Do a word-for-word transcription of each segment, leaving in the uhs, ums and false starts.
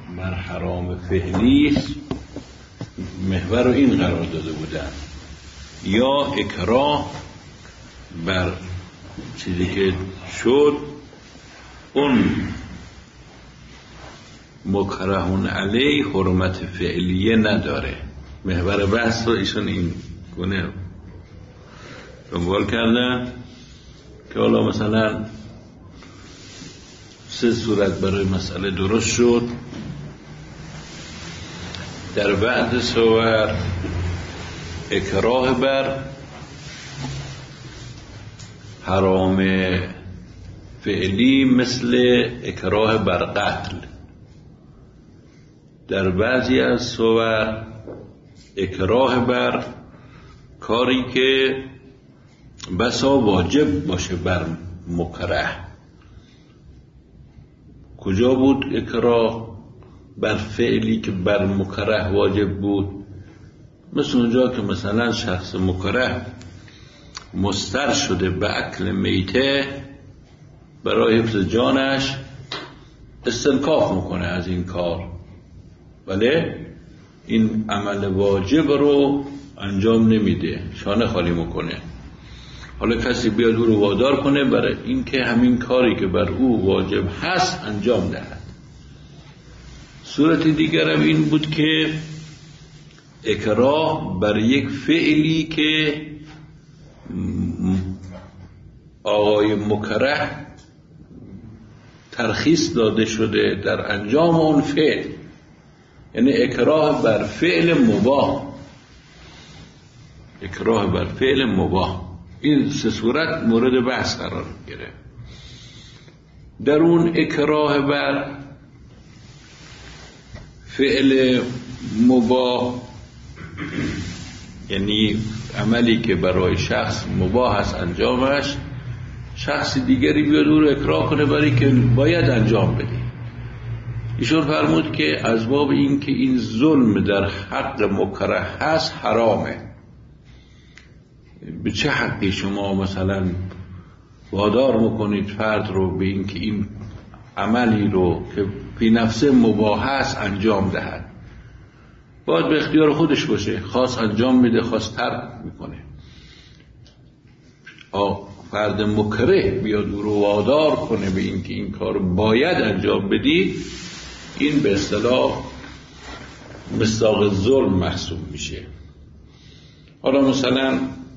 بر حرام فعلی محور رو این قرار داده بودن، یا اکراه بر چیزی که شد اون مکرهون علی حرمت فعلیه نداره. محور بحث رو ایشون این گونه دنبال کردن که حالا مثلا سه صورت برای مسئله درست شد. در بعد صور اکراه بر حرام فعلی مثل اکراه بر قتل، در بعضی از صور اکراه بر کاری که بسا واجب باشه بر مکره. کجا بود اکراه بر فعلی که بر مکره واجب بود؟ مثل اونجا که مثلا شخص مکره مضطر شده به اکل میته، برای حفظ جانش استنکاف میکنه از این کار، ولی این عمل واجب رو انجام نمیده، شانه خالی میکنه. حالا کسی بیاد او رو وادار کنه برای اینکه همین کاری که بر او واجب هست انجام دهد. صورت دیگر هم این بود که اکراه بر یک فعلی که آقای مکره ترخیص داده شده در انجام اون فعل، یعنی اکراه بر فعل مباح. اکراه بر فعل مباح، این سه صورت مورد بحث قرار گرفت. در اون اکراه بر فعل مباح، یعنی عملی که برای شخص مباح است انجامش، شخص دیگری بیاد او رو اکراه کنه برای که باید انجام بده. ایشون فرمود که از باب این که این ظلم در حق مکره هست حرامه. به چه حقی شما مثلا وادار میکنید فرد رو به این که این عملی رو که فی نفسه مباح است انجام دهد؟ باید به اختیار خودش باشه، خواست انجام میده، خواست ترک میکنه. فرد مکره بیاد او رو وادار کنه به این که این کار باید انجام بدی، این به اصطلاح مصداق ظلم محسوب میشه. حالا مثلا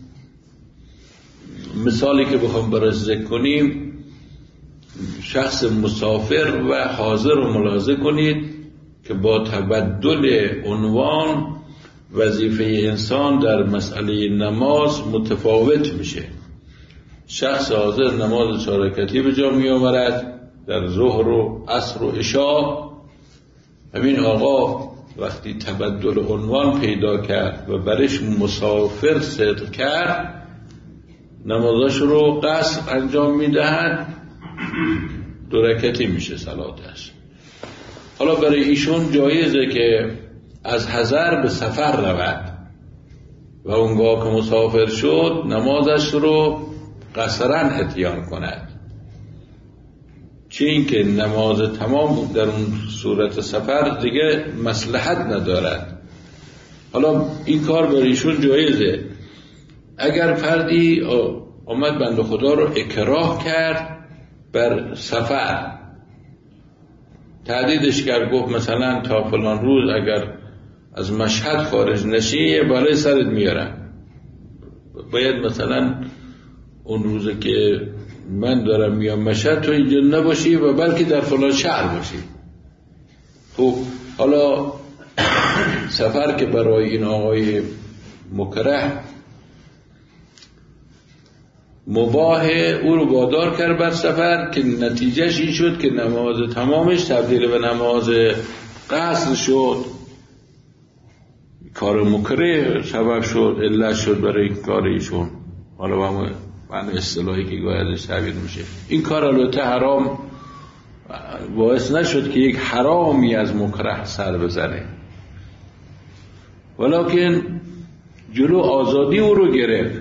مثالی که بخوام برای ذکر کنیم، شخص مسافر و حاضر رو ملاحظه کنید که با تبدل عنوان وظیفه انسان در مسئله نماز متفاوت میشه. شخص حاضر نماز چهار رکعتی به جا می آورد در ظهر و عصر و عشاء. همین آقا وقتی تبدل عنوان پیدا کرد و برش مسافر صدق کرد، نمازش رو قصر انجام میدهد، دو رکعتی میشه صلاتش. حالا برای ایشون جایزه که از حضر به سفر رود و اونگاه که مسافر شد نمازش رو قصرا اتیان کند، چه این که نماز تمام در اون صورت سفر دیگه مصلحت ندارد. حالا این کار برای ایشون جایزه. اگر فردی آمد بنده خدا رو اکراه کرد بر سفر، تهدیدش کرد، گفت مثلا تا فلان روز اگر از مشهد خارج نشی بالای سرت میارم، باید مثلا اون روزه که من دارم میام مشهد تو اینجا نباشی و بلکه در فلان شهر باشی. خب حالا سفر که برای این آقای مکره مباح، او رو وادار کرد بر سفر که نتیجهش این شد که نماز تمامش تبدیل به نماز قصر شد. کار مکره سبب شد، علت شد برای این کار ایشون. حالا با همون اصطلاحی که گویدش تعبیر میشه. این کار البته حرام باعث نشد که یک حرامی از مکره سر بزنه، ولیکن جلو آزادی او رو گرفت.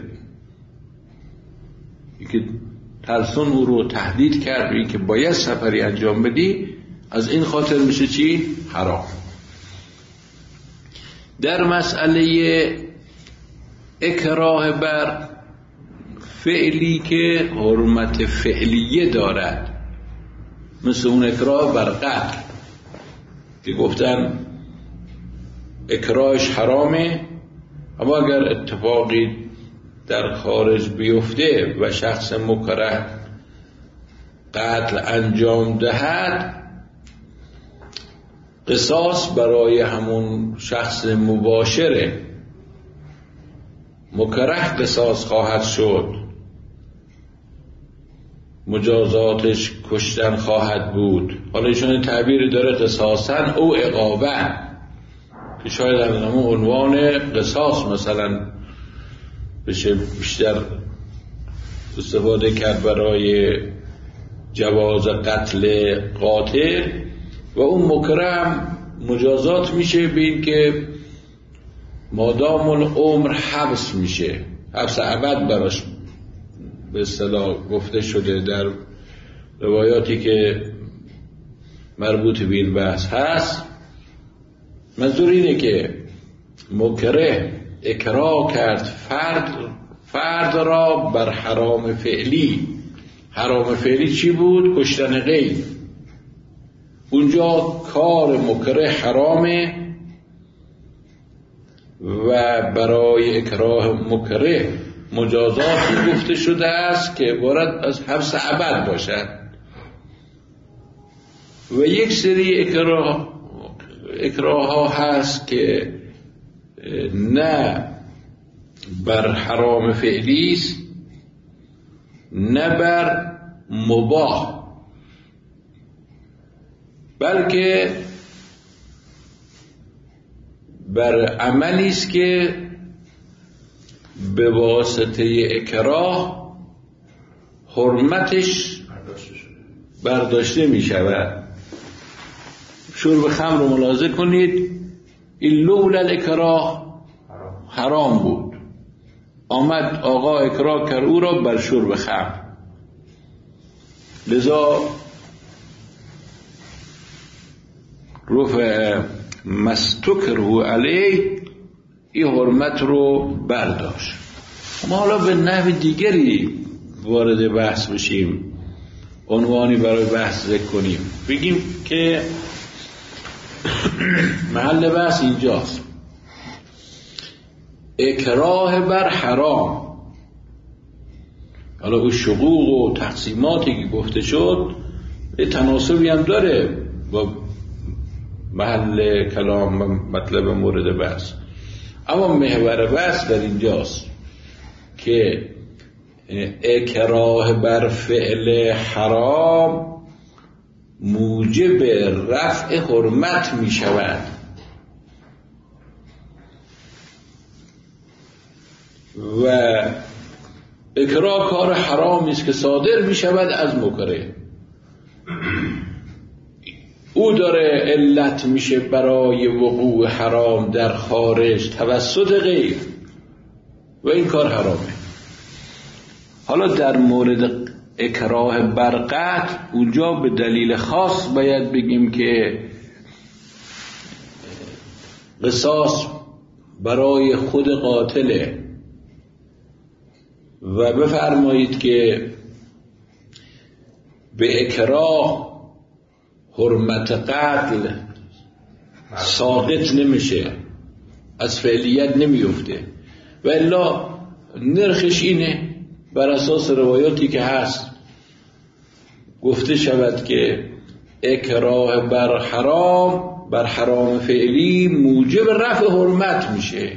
که ترسون او رو تهدید کرد به این که باید سفری انجام بدی، از این خاطر میشه چی؟ حرام. در مسئله اکراه بر فعلی که حرمت فعلیه دارد، مثل اون اکراه بر قتل که گفتن اکراهش حرامه، اما اگر اتفاقی در خارج بیفته و شخص مکره قتل انجام دهد، قصاص برای همون شخص مباشره مکره قصاص خواهد شد، مجازاتش کشتن خواهد بود. حالا ایشون تعبیر داره قصاصن او عقابن، که شاید هم همون عنوان قصاص مثلا بشه بیشتر استفاده کرد برای جواز قتل قاتل، و اون مکرم مجازات میشه به این که مادام العمر حبس میشه، حبس ابد براش به اصطلاح گفته شده در روایاتی که مربوط به این بحث هست. منظور اینه که مکره اکراه کرد فرد فرد را بر حرام فعلی. حرام فعلی چی بود؟ کشتن غیر. اونجا کار مکره حرامه و برای اکراه مکره مجازاتی گفته شده است که عبارت از حبس ابد باشد. و یک سری اکراه اکراه ها هست که نه بر حرام فعلی است نه بر مباح، بلکه بر عملی است که به واسطه اکراه حرمتش برداشته می شود. شرب خمر رو ملاحظه کنید، این لولا الاکراه حرام بود، آمد آقا اکراه کرد او را بر شرب خمر، لذا رفع مستکره علیه این حرمت رو برداشت. ما حالا به نحو دیگری وارد بحث بشیم، عنوانی برای بحث ذکر کنیم، بگیم که محل بحث اینجاست. اکراه بر حرام، حالا اون شقوق و تقسیماتی که گفته شد یه تناسبی هم داره با محل کلام و مطلب مورد بحث، اما محور بحث در اینجاست که اکراه بر فعل حرام موجب رفع حرمت می شود و اکراه کار حرامی است که صادر می شود از مکره. او داره علت میشه برای وقوع حرام در خارج توسط غیر و این کار حرامه. حالا در مورد اکراه بر قتل اونجا به دلیل خاص باید بگیم که قصاص برای خود قاتله و بفرمایید که به اکراه حرمت قتل ساقط نمیشه، از فعلیت نمیفته، و الا نرخش اینه بر اساس روایاتی که هست گفته شود که اکراه بر حرام بر حرام فعلی موجب رفع حرمت میشه.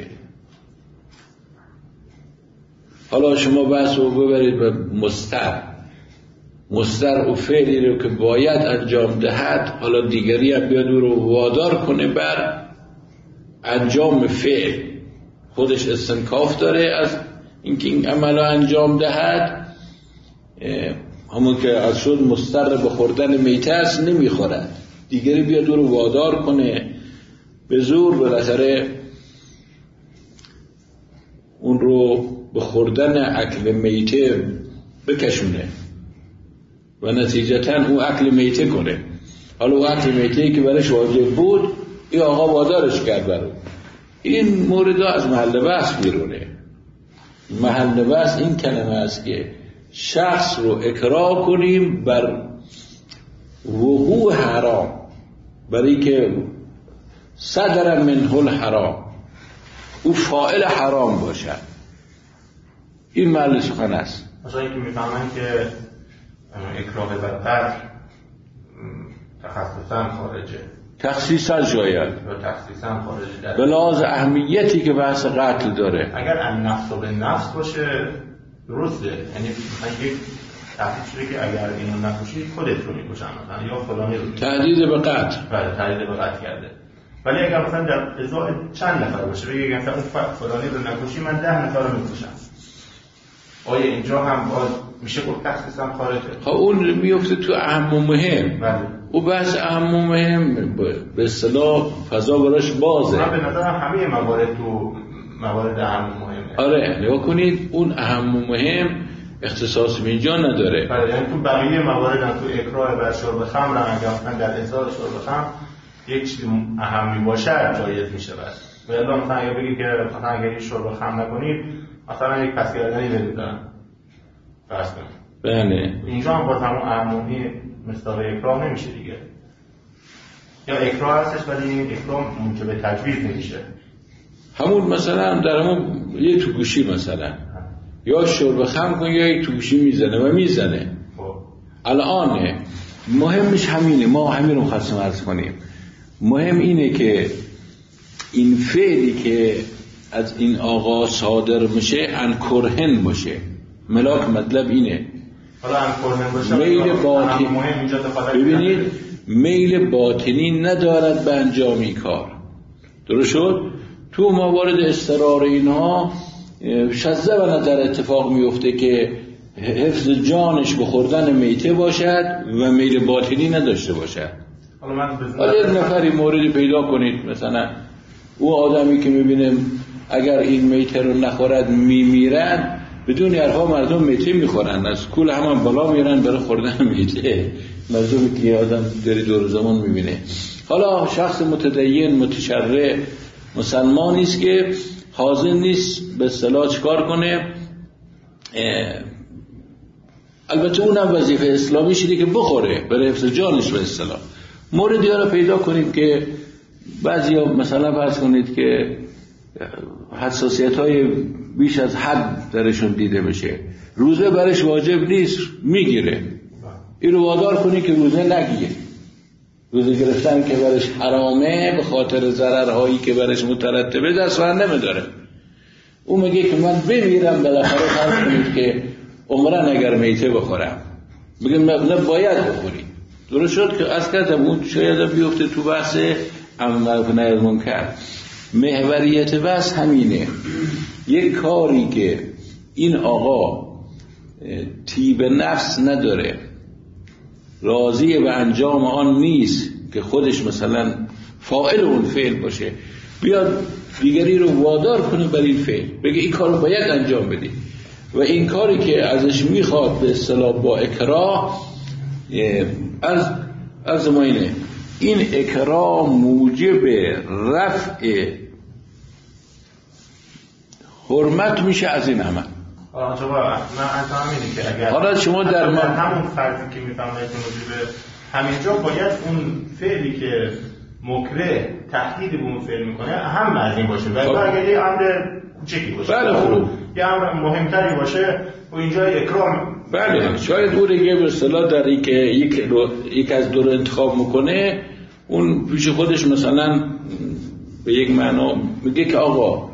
حالا شما بحث رو ببرید به مستر مستر و فعلی رو که باید انجام دهد، حالا دیگری هم بیاد او رو وادار کنه بر انجام فعل، خودش استنکاف داره از اینکه این عمل رو انجام دهد، همون که از شد مستر به خوردن میته است نمیخورد، دیگری بیاد او رو وادار کنه به زور بالاخره اون رو به خوردن اکل میته بکشونه و نتیجتا او اکل میته کنه. حالا وقتی میتهی که برش واجب بود این آقا وادارش کرد برو. این مورد از محل بحث بیرونه. محل بحث این کلمه است که شخص رو اکراه کنیم بر وقوع حرام، برای که صدر منه الحرام، او فاعل حرام باشد. این محل سخن است. مثلا اینکه میفهمن که اکراه بر قتل تخصیصا خارجه، تخصیصا شاید یا تخصیصا خارجه به لحاظ اهمیتی که بحث قتل داره. اگر النفس به نفس باشه درسته، یعنی مثلا یک تحقیق شده که اگر اینو نکشی خودت رو میکشن مثلا یا فلانی رو تهدید به قتل. بله تهدید به قتل کرده. ولی اگر مثلا در ازای چند نفر باشه بگه مثلا اون فلانی رو نکشی من ده نفر رو میکشم، آیا اینجا هم باز میشه گفت تخصیصا خارجه؟ خب اون میفته تو اهم و مهم. بله. او بحث اهم و مهم به اصطلاح فضا براش بازه. من به نظرم همه موارد تو موارد اهم و مهمه. آره نگاه کنید اون اهم و مهم اختصاص به اینجا نداره. بله یعنی تو بقیه موارد هم تو اکراه بر شرب خمر هم اگر مثلا در ازای شرب خمر یک چیزی اهمی باشه جایز میشه. بس ولی مثلا اگه بگید که مثلا اگه شرب خمر نکنید مثلا یک پس گردنی بدید دارن فرض کنید. بله اینجا هم باز همون اهمونی مصداق اکراه نمیشه دیگه، یا اکراه هستش ولی این اکراه موجب تجویز نمیشه. همون مثلا در همون یه تو گوشی مثلا یا شرب خمر کن یا یک تو گوشی میزنه و میزنه. الان مهمش همینه، ما همین رو خواستم عرض کنیم. مهم اینه که این فعلی که از این آقا صادر میشه انکرهن باشه. ملاک مطلب اینه. حالا انکرهن باشه میل باطنی، ببینید میل باطنی ندارد به انجامی کار. درست شد؟ تو موارد استرار اینها شذ و نظر اتفاق میفته که حفظ جانش به خوردن میته باشد و میل باطنی نداشته باشد. حالا یک نفری موردی پیدا کنید مثلا او آدمی که میبینه اگر این میته رو نخورد میمیرن، بدون حرفا مردم میته میخورن، از کول همان بالا میرن برای خوردن میته. مردمی که آدم داری دور زمان میبینه. حالا شخص متدین متشرع مسلمانی است که حاضر نیست به اصطلاح چیکار کنه، البته اونم وظیفه اسلامی شده که بخوره برای حفظ جانش به اصطلاح. موردی ها رو پیدا کنیم که بعضیا مثلا فرض کنید که حساسیت های بیش از حد درشون دیده بشه، روزه برش واجب نیست میگیره، این رو وادار کنی که روزه نگیره. روزه گرفتن که برش حرامه به خاطر ضررهایی که برش مترتبه دست ور نمیداره. اون میگه که من بمیرم بالاخره فرض کنید که عمرن اگر میته بخورم، میگه نه باید بخوری. درست شد که از کردم اون شاید بیفته تو بحث امر معروف نهی از منکر. محوریت بحث همینه، یک کاری که این آقا طیب نفس نداره، راضی به انجام آن نیست که خودش مثلا فاعل اون فعل باشه، بیاد دیگری رو وادار کنه بر این فعل، بگه این کار رو باید انجام بدی و این کاری که ازش میخواد به اصطلاح با اکراه از از ما اینه، این اکراه موجب رفع حرمت میشه از این عمل. آه جواب من انتظام اینه که اگر حالا شما در ما... همون فرضی که میفهمید که موجب همینجا باید اون فعلی که مکره تهدید به اون فعل میکنه اهم از این باشه، ولی اگر یه امر کوچیکی باشه بله خوب یه امر مهمتری باشه و اینجا اکرام بله شاید او دیگه به اصطلاح در این که یک یک از دو رو انتخاب میکنه، اون پیش خودش مثلا به یک معنا میگه که آقا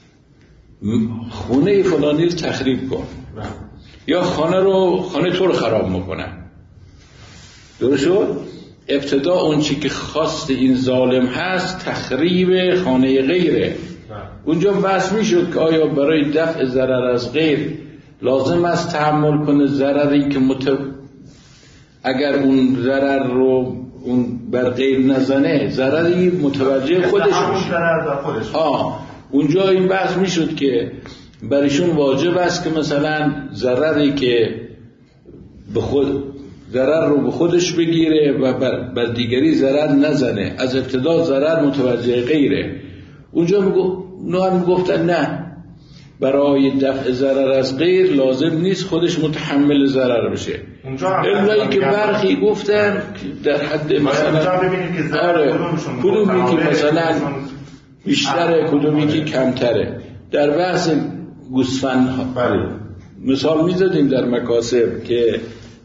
خونه فلانی رو تخریب کن یا خانه رو خانه تو رو خراب میکنه. درست شد؟ ابتدا اون چی که خواست این ظالم هست تخریب خانه غیره. اونجا بحث میشد که آیا برای دفع ضرر از غیر لازم است تحمل کنه ضرری که مت... اگر اون ضرر رو اون بر غیر نزنه ضرری متوجه خودش میشه. ها اونجا این بحث میشد که برایشون واجب است که مثلا ضرری که به خود ضرر رو به خودش بگیره و بر دیگری ضرر نزنه، از ابتدا ضرر متوجه غیره. اونجا نوح میگفتن نه، برای دفع ضرر از غیر لازم نیست خودش متحمل ضرر بشه. اونجایی که برخی گفتن در حد مثلا آره کدومی که مثلا بیشتره کدومی که کمتره. در بحث گوسفند ها مثال میزدیم در مکاسب که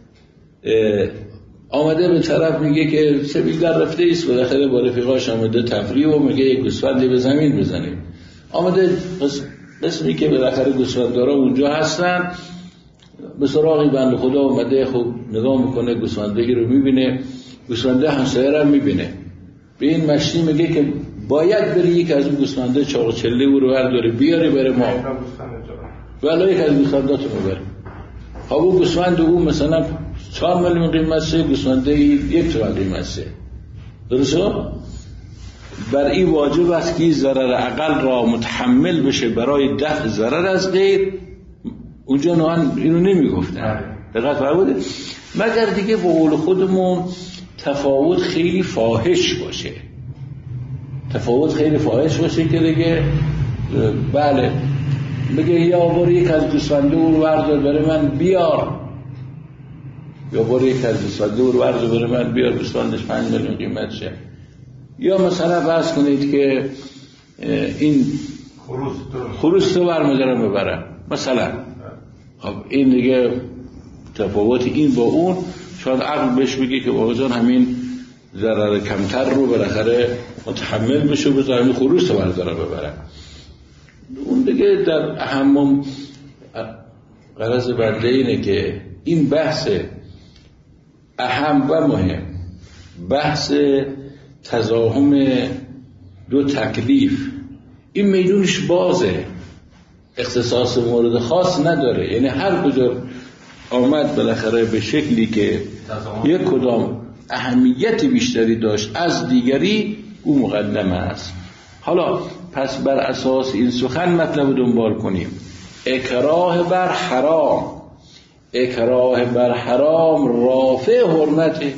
آمده به طرف میگه که سبیل در رفته ایست، بالاخره با رفیقاش آمده تفریح و میگه یک گوسفندی به زمین بزنیم. آمده قسمی که بالاخره گوسفندارا اونجا هستن، به سراغی بنده خدا اومده، خب نگاه میکنه گوسفندگی رو میبینه، گوسفنده همسایه رو میبینه، به این مشتی میگه که باید بری یک از اون گوسفنده چاق و چله او رو برداری بیاری بره ما، ولی یک از گوسفنداتو میبره. ها اون گوسفند او مثلا چهار میلیون قیمت سه، گوسفنده یک تومن قیمت سه. درسته؟ بر این واجب است که ضرر اقل را متحمل بشه برای دفع ضرر از غیر. اونجا نوحان اینو نمیگفتن، دقت فرمودید؟ مگر دیگه به قول خودمون تفاوت خیلی فاحش باشه، تفاوت خیلی فاحش باشه که دیگه بله بگه یا برو یک از گوسفنده او رو بردار برای من بیار، یا برو یک از گوسفنده او رو بردار برای من بیار، گوسفندش پنج میلیون قیمت شه. یا مثلا فرض کنید که این خروس تو برمیدارم ببرم مثلا، خب این دیگه تفاوت این با اون شاید عقل بهش بگه که بابا جان همین ضرر کمتر رو بالاخره متحمل بشه و همین خروس تو بردارم ببرم. اون دیگه در اهم غرض بنده اینه که این بحث اهم و مهم، بحث تزاحم دو تکلیف، این میدونش بازه، اختصاص مورد خاص نداره. یعنی هر کجا آمد بالاخره به شکلی که یک کدام اهمیت بیشتری داشت از دیگری او مقدم است. حالا پس بر اساس این سخن مطلب دنبال کنیم. اکراه بر حرام، اکراه بر حرام رافع حرمته.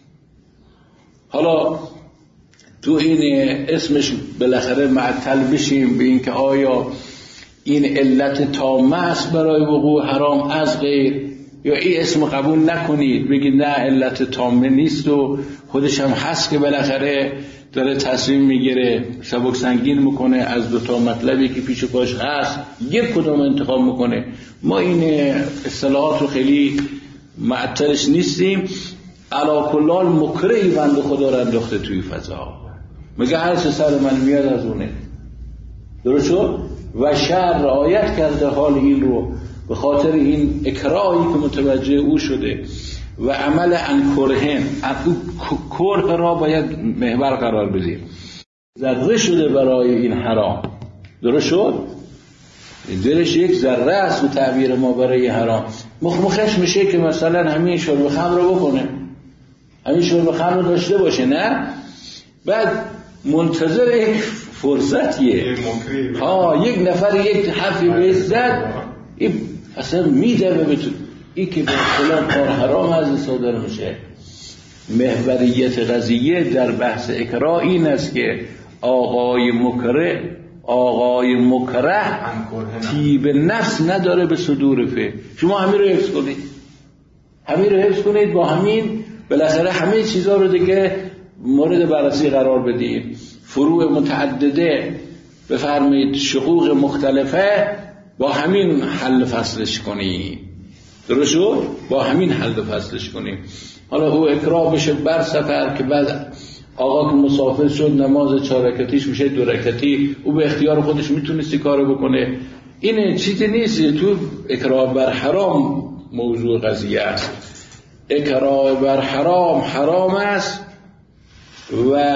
حالا تو این اسمش بالاخره معطل بشیم به این که آیا این علت تامه است برای وقوع حرام از غیر، یا این اسم قبول نکنید بگید نه علت تامه نیست و خودش هم هست که بالاخره داره تصمیم میگیره سبک سنگین میکنه از دو تا مطلبی که پیش پاش هست یک کدوم انتخاب میکنه. ما این اصطلاحات رو خیلی معطلش نیستیم. علا کلال مکرهی بند خدا رو انداخته توی فضا، میگه هر چه سر من میاد از اونه. درست شد؟ و شر رعایت کرده حال این رو به خاطر این اکراهی که متوجه او شده و عمل انکرهن، او کره را باید محور قرار بدیم، ذره شده برای این حرام. درست شد؟ دلش یک ذره است به تعبیر ما برای حرام. مخمخش میشه که مثلا همین شرب خمر رو بکنه، همین شرب خمر رو داشته باشه، نه بعد منتظر یک فرصتیه، ها یک نفر یک حرفی بهش زد این اصلا میده به تو این که به فلان کار حرام از صادر میشه. محوریت قضیه در بحث اکراه این است که آقای مکره آقای مکره تیب نفس نداره به صدور فعل. شما همین رو حفظ کنید، همین رو حفظ کنید، با همین بالاخره همه چیزا رو دیگه مورد بررسی قرار بدید. فروع متعدده بفرمایید، شقوق مختلفه، با همین حل فصلش کنی. درست شد؟ با همین حل فصلش کنی. حالا او اکراه بشه بر سفر که بعد آقا که مسافر شد نماز چهار رکعتیش میشه دو رکعتی، او به اختیار خودش میتونستی کارو بکنه. این چیزی نیست، تو اکراه بر حرام موضوع قضیه است. اکراه بر حرام حرام است و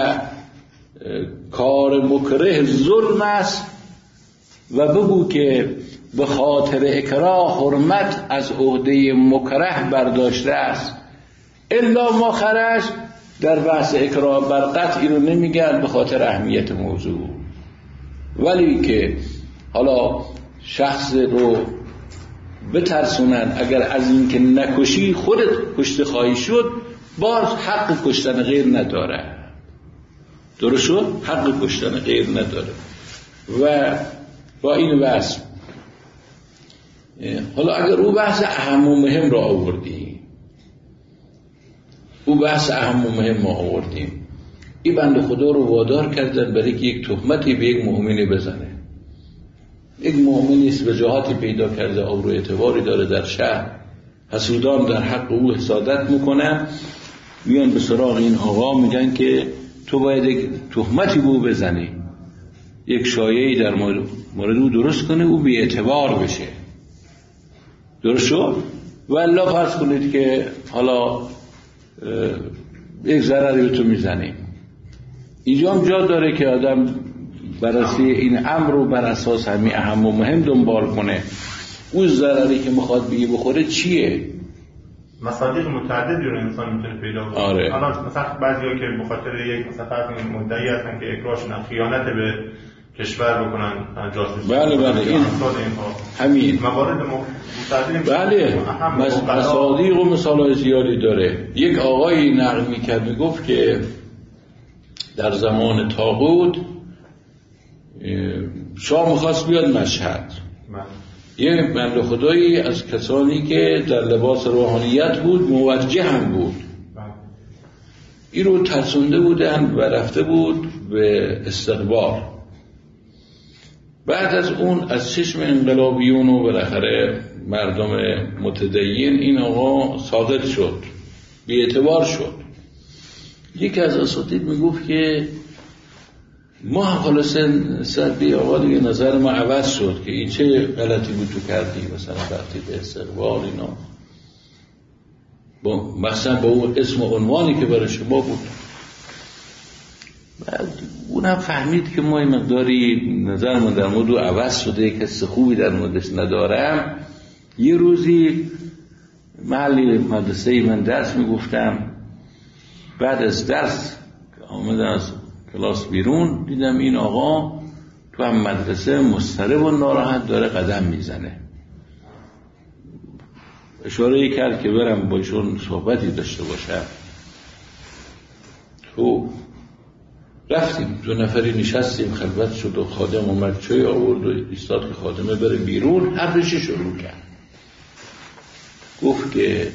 کار مکره ظلم است و بگو که به خاطر اکراه حرمت از عهده مکره برداشته است. الا ما خرج در بحث اکراه بر قطع رو نمیگن به خاطر اهمیت موضوع، ولی که حالا شخص رو بترسونن اگر از این که نکشی خودت کشته خواهی شد، باز حق کشتن غیر نداره. درست شد؟ حق کشتن غیر نداره. و با این بحث، حالا اگر او بحث اهم و مهم را آوردیم، او بحث اهم و مهم را آوردیم، این بنده خدا رو وادار کردن برای که یک تهمتی به یک مؤمنی بزنه. یک مؤمنی است وجاهتی پیدا کرده، آبرو اعتباری داره در شهر، حسودان در حق او حسادت میکنن، میان به سراغ این آقا میگن که تو باید یک تهمتی به او بزنی، یک شایعی در مورد او درست کنه، او بی اعتبار بشه. درست شد؟ والله فرض کنید که حالا یک ضرری به تو میزنیم. اینجا هم جا داره که آدم بررسی این امر رو بر اساس همین اهم و مهم دنبال کنه. اون ضرری که میخواد بگی بخوره چیه؟ مصادیق متعددی رو انسان میتونه پیدا کنه. آره. حالا مثلا بعضیا که به خاطر یک مثلا فرض کنید مدعی هستن که اکراهشون خیانت به کشور بکنن، جاسوسی. بله بله این همین موارد متعددی. بله مصادیق و مثالای زیادی داره. یک آقایی نقل میکرد میگفت که در زمان طاغوت شاه میخواست بیاد مشهد، یه بنده خدایی از کسانی که در لباس روحانیت بود موجه هم بود، این رو ترسونده بودن و رفته بود به استقبال. بعد از اون از چشم انقلابیون و بالاخره مردم متدین این آقا ساقط شد، بی اعتبار شد. یکی از اساتید میگفت که ما خلاصه سردی آقا دیگه نظر ما عوض شد که این چه غلطی بود تو کردی، مثلا وقتی به استقبال اینا با مثلا با اون اسم و عنوانی که برای شما بود. بعد اونم فهمید که ما این مقداری نظر ما در مورد عوض شده، کس خوبی در موردش ندارم. یه روزی محلی مدرسه من درس میگفتم، بعد از درس آمدم از کلاس بیرون دیدم این آقا تو هم مدرسه مضطرب و ناراحت داره قدم میزنه. اشاره کرد که برم با ایشون صحبتی داشته باشم. تو رفتیم، دو نفری نشستیم، خلوت شد و خادم اومد چای آورد و ایستاد که خادمه بره بیرون. حرفش شروع کرد، گفت که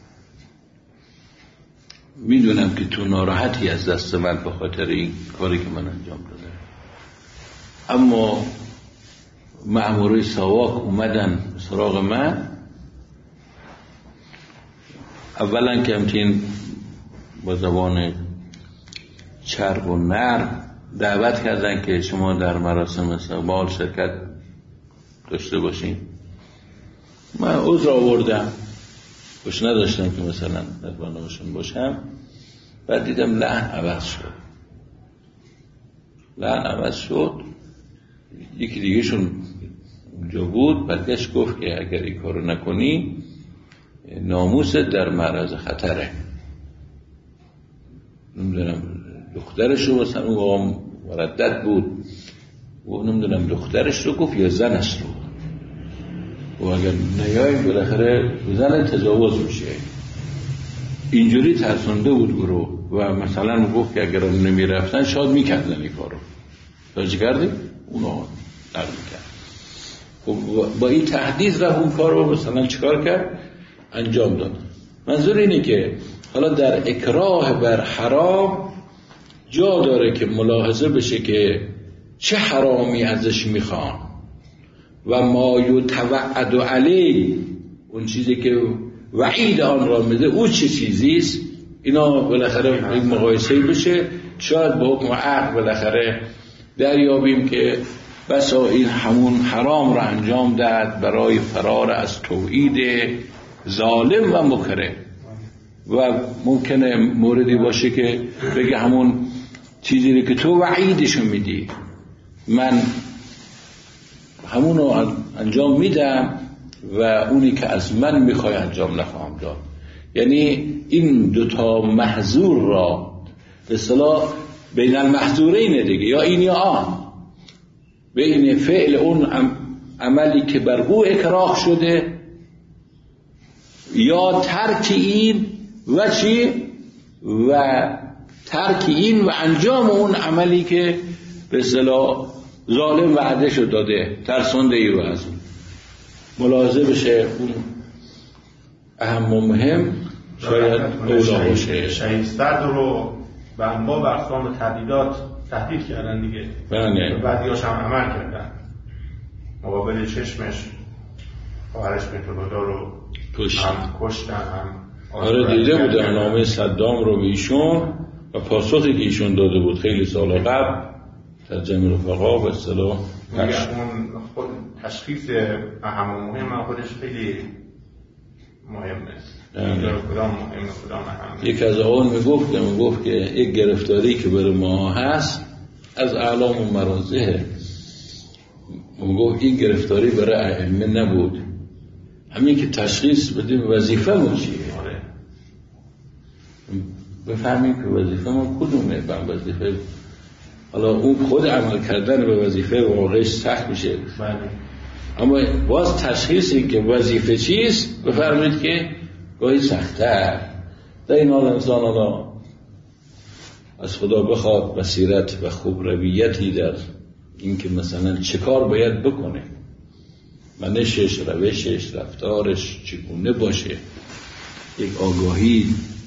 میدونم که تو ناراحتی از دست من به خاطر این کاری که من انجام دادم، اما مأمورای ساواک اومدن سراغ من، اولا که همچنین با زبان چرب و نرم دعوت کردن که شما در مراسم استقبال شرکت داشته باشین. من عذر آوردم، خوش نداشتم که مثلا در برنامه‌شون باشم. بعد دیدم لحن عوض شد، لحن عوض شد. یکی دیگه شون اونجا بود، برگشت گفت که اگر این کارو نکنی ناموست در معرض خطره. نمیدونم دخترش رو مثلا اون آقا مردد بود و نمیدونم دخترش رو گفت یا زنش رو، و اگر نیاییم بالاخره زن تجاوز میشه. اینجوری ترسونده بود گروه و مثلا گفت که اگر نمی رفتن شاید میکردن این کارو. راجع کردیم اون آقا نقل میکرد. با این تهدید رفت اون کار رو مثلا چیکار کرد؟ انجام داد. منظور اینه که حالا در اکراه بر حرام جا داره که ملاحظه بشه که چه حرامی ازش میخوان و ما یتوعد علی، اون چیزی که وعید آن را میده او چه چیزیست. اینا بالاخره این مقایسه بشه، شاید به حکم عقل بالاخره دریابیم که بسا این همون حرام را انجام داد برای فرار از توحید ظالم و مکره. و ممکنه موردی باشه که بگه همون چیزی که تو وعیدشو میدی من همونو انجام میدم و اونی که از من میخوای انجام نخواهم داد. یعنی این دوتا محظور را به اصطلاح بین المحظورین دیگه، یا این یا آن، بین فعل اون عملی که بر او اکراه شده یا ترک این و چی و ترک این و انجام اون عملی که به اصطلاح ظالم وعده شد داده، ترسونده ای رو از اون ملاحظه بشه. اون اهم و مهم شاید اولا باشه. شهید صدر رو به انواع و اقسام تهدیدات تهدید کردن دیگه، بله. بعدیاش هم عمل کردن، مقابل چشمش خواهرش مترودا رو هم کشتن هم. آره دیده بودن نامه صدام رو به ایشون و پاسخی که ایشون داده بود خیلی سال قبل در جمع رفقا به اصطلاح اون خود تشخیص اهم و مهم خودش خیلی مهمه. کدام مهم کدام اهم. یک از آقایان میگفت میگفت که یک گرفتاری که برای ما هست از اعلام و مرازه، میگفت این گرفتاری برای ائمه نبود، همین که تشخیص بدیم وظیفه ما چیه. بفهمیم که وظیفه ما کدومه. با وظیفه حالا اون خود عمل کردن به وظیفه واقعش سخت میشه، اما باز تشخیص این که وظیفه چیست بفرمایید که گاهی سخت‌تر. در این حال انسان حالا از خدا بخواد بصیرت و خوب رویتی در این که مثلا چه کار باید بکنه، منشش، روشش، رفتارش چگونه باشه، یک آگاهی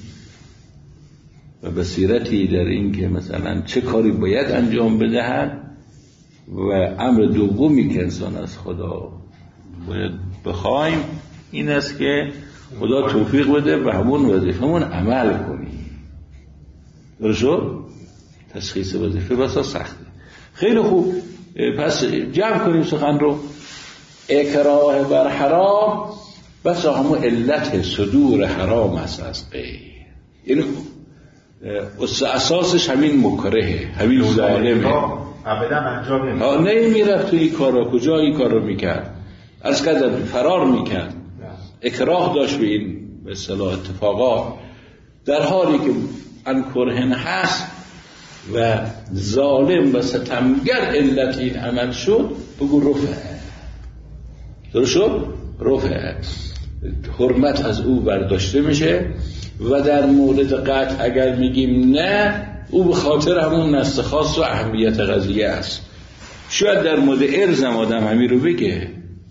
و بصیرتی در این که مثلا چه کاری باید انجام بدهد. و امر دومی که انسان از خدا باید بخوایم این است که خدا توفیق بده و همون وظیفمون عمل کنیم. درسته؟ تشخیص وظیفه بسا سخته. خیلی خوب، پس جمع کنیم سخن رو. اکراه بر حرام بسا همون علت صدور حرام است از غیر، یعنی اساسش همین مکرهه، همین ظالمه، ابدا انجام نمیشه. نمیرفت تو این کارا، کجا این کار رو میکرد؟ از کردن فرار میکرد، اکراه داشت به این به اصطلاح اتفاقات، در حالی که انکرهن هست و ظالم و ستمگر علت این عمل شد، بگو رفعه. درست شد؟ رفعه، حرمت از او برداشته میشه. و در مورد قطع اگر میگیم نه، او به خاطر همون نسل خاص و اهمیت قضیه است. شاید در مورد ارزم آدم همین رو بگه،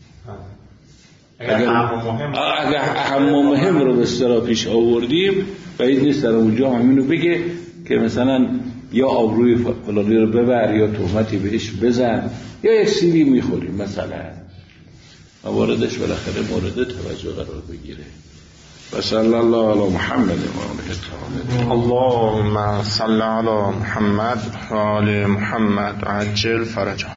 اگر اهم و مهم رو به اصطلاح پیش آوردیم و این نیست در اونجا همین رو بگه که مثلا یا آبروی فلانی رو ببر یا تهمتی بهش بزن یا یک سیلی میخوریم مثلا، مواردش بالاخره مورد توجه قرار بگیره. و صلی الله علی محمد و آله. اللهم صل علی محمد و آل محمد عجل فرجه.